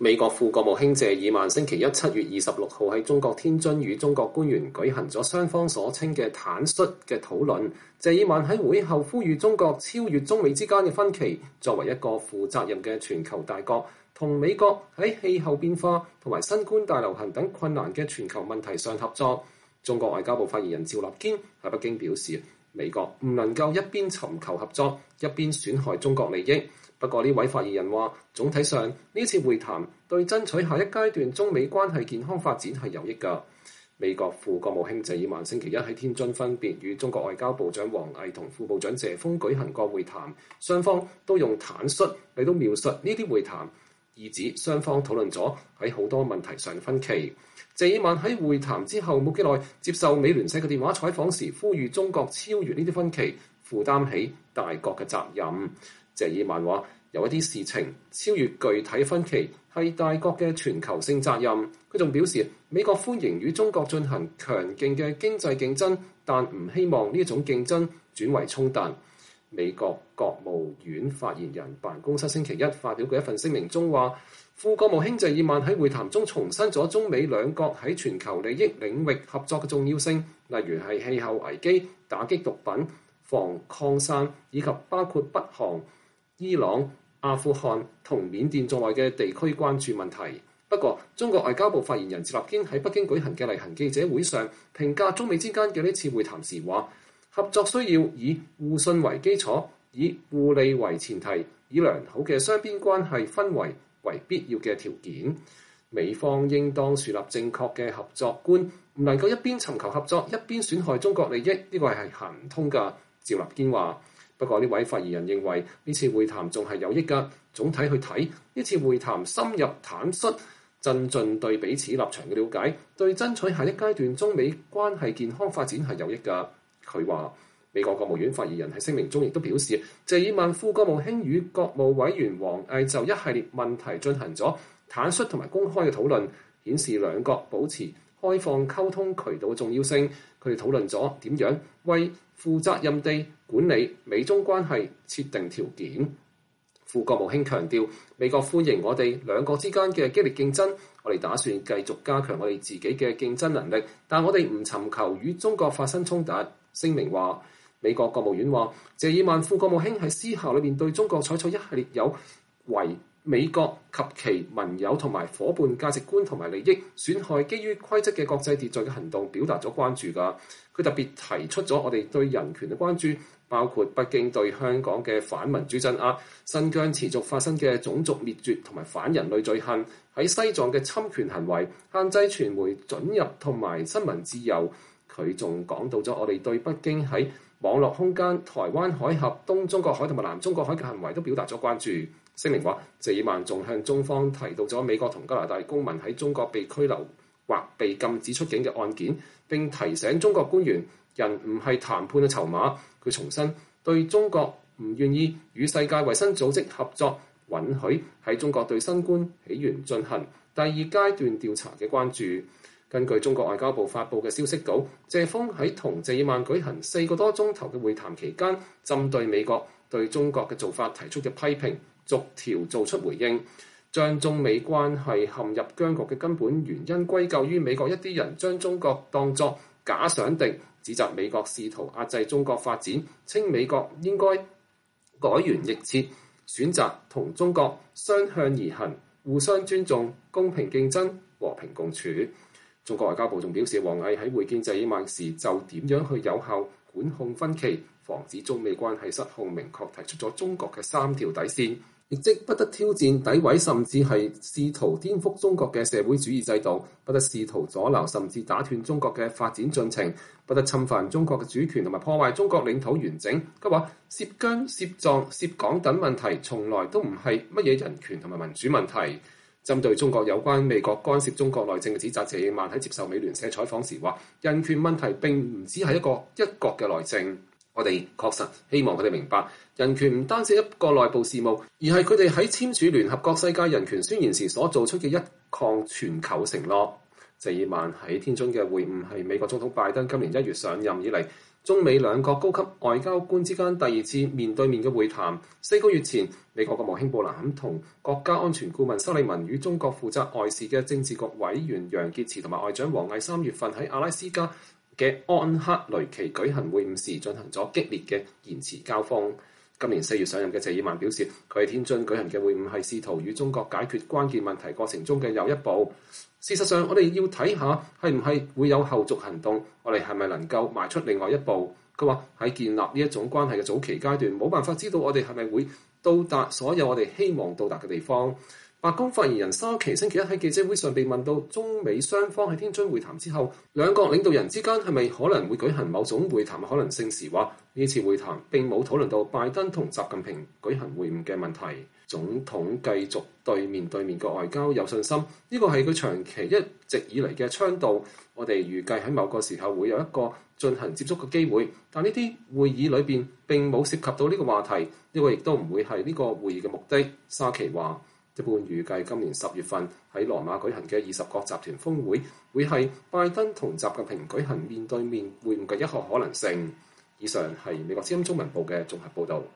美國副國務卿謝爾曼星期一7月26號喺中國天津與中國官員舉行咗雙方所稱嘅坦率嘅討論。謝爾曼喺會後呼籲中國超越中美之間嘅分歧，作為一個負責任嘅全球大國，同美國喺氣候變化同埋新冠大流行等困難嘅全球問題上合作。中國外交部發言人趙立堅喺北京表示，美國唔能夠一邊尋求合作，一邊損害中國利益。不過呢位發言人話，總體上呢次會談對爭取下一階段中美關係健康發展係有益㗎。美國副國務卿謝爾曼星期一喺天津分別與中國外交部長王毅同副部長謝鋒舉行過會談，雙方都用坦率嚟到描述呢啲會談，意指雙方討論咗喺好多問題上嘅分歧。謝爾曼喺會談之後冇幾耐接受美聯社嘅電話採訪時，呼籲中國超越呢啲分歧，負擔起大國嘅責任。謝爾曼話：有一啲事情超越具體分歧係大國嘅全球性責任。佢仲表示，美國歡迎與中國進行強勁嘅經濟競爭，但唔希望呢種競爭轉為衝突。美國國務院發言人辦公室星期一發表嘅一份聲明中話，副國務卿謝爾曼喺會談中重申咗中美兩國喺全球利益領域合作嘅重要性，例如係氣候危機、打擊毒品、防擴散以及包括北韓、伊朗、阿富汗同緬甸在內嘅地區關注問題。不過，中國外交部發言人趙立堅喺北京舉行嘅例行記者會上，評價中美之間嘅呢次會談時話，合作需要以互信為基礎，以互利為前提，以良好嘅雙邊關係氛圍為必要嘅條件。美方應當樹立正確嘅合作觀，唔能夠一邊尋求合作，一邊損害中國利益，呢個係行唔通㗎。趙立堅話。不過呢位發言人認為呢次會談仲係有益㗎。總體去睇，呢次會談深入坦率，增進對彼此立場嘅了解，對爭取下一階段中美關係健康發展係有益㗎。佢話，美國國務院發言人喺聲明中亦都表示，謝爾曼副國務卿與國務委員王毅就一系列問題進行咗坦率同埋公開嘅討論，顯示兩國保持開放溝通渠道嘅重要性。佢哋討論咗點樣為負責任地管理美中關係設定條件。副國務卿強調，美國歡迎我哋兩國之間嘅激烈競爭，我哋打算繼續加強我哋自己嘅競爭能力，但我哋唔尋求與中國發生衝突。聲明話，美國國務院話，謝爾曼副國務卿喺私下裏面對中國採取一系列有違美國及其盟友同埋伙伴價值觀同埋利益，損害基於規則嘅國際秩序嘅行動表達咗關注㗎。佢特別提出咗我哋對人權嘅關注，包括北京對香港嘅反民主鎮壓、新疆持續發生嘅種族滅絕同埋反人類罪行、喺西藏嘅侵權行為、限制傳媒准入同埋新聞自由。佢仲講到咗我哋對北京喺網絡空間、台灣海峽、東中國海同埋南中國海嘅行為都表達咗關注。聲明話，謝爾曼仲向中方提到咗美國同加拿大公民喺中國被拘留或被禁止出境嘅案件，並提醒中國官員，人唔係談判嘅籌碼。佢重申對中國唔願意與世界衛生組織合作，允許喺中國對新冠起源進行第二階段調查嘅關注。根據中國外交部發布嘅消息稿，謝鋒喺同謝爾曼舉行4個多鐘頭嘅會談期間，針對美國對中國嘅做法提出嘅批評，逐條做出回應，將中美關係陷入僵局嘅根本原因歸咎於美國一啲人將中國當作假想敵，指責美國試圖壓制中國發展，稱美國應該改弦易轍，選擇同中國相向而行，互相尊重，公平競爭，和平共處。中國外交部仲表示，王毅喺會見謝爾曼時就點樣去有效管控分歧，防止中美關係失控，明確提出咗中國嘅3條底線，亦即不得挑戰、詆毀甚至係試圖顛覆中國嘅社會主義制度，不得試圖阻撓甚至打斷中國嘅發展進程，不得侵犯中國嘅主權同埋破壞中國領土完整。佢話涉疆、涉藏、涉港等問題從來都唔係乜嘢人權同埋民主問題。針對中國有關美國干涉中國內政嘅指責，謝爾曼喺接受美聯社採訪時話，人權問題並唔只係一國嘅內政。我哋確實希望佢哋明白，人權唔單止一個內部事務，而係佢哋喺簽署聯合國世界人權宣言時所做出嘅一項全球承諾。謝爾曼喺天津嘅會晤係美國總統拜登今年1月上任以嚟中美兩國高級外交官之間第二次面對面嘅會談。4個月前，美國國務卿布林肯同國家安全顧問沙利文與中國負責外事嘅政治局委員楊潔篪同埋外長王毅3月份喺阿拉斯加嘅安克雷奇舉行會晤時進行咗激烈嘅言辭交鋒。今年4月上任嘅謝爾曼表示，佢喺天津舉行嘅會晤係試圖與中國解決關鍵問題過程中嘅又一步。事實上，我哋要睇下係唔係會有後續行動，我哋係咪能夠邁出另外一步。佢話喺建立呢一種關係嘅早期階段，冇辦法知道我哋係咪會到達所有我哋希望到達嘅地方。白宮發言人沙奇星期一喺記者會上被問到中美雙方喺天津會談之後，兩國領導人之間係咪可能會舉行某種會談嘅可能性時話，呢次會談並冇討論到拜登同習近平舉行會晤嘅問題。總統繼續對面對面嘅外交有信心，呢個係佢長期一直以嚟嘅倡導。我哋預計喺某個時候會有一個進行接觸嘅機會，但呢啲會議裏邊並冇涉及到呢個話題，呢個亦都唔會係呢個會議嘅目的。沙奇話，一般預計今年10月份喺羅馬舉行嘅20國集團峰會，會係拜登同習近平舉行面對面會晤嘅一個可能性。以上係美國之音中文部嘅綜合報導。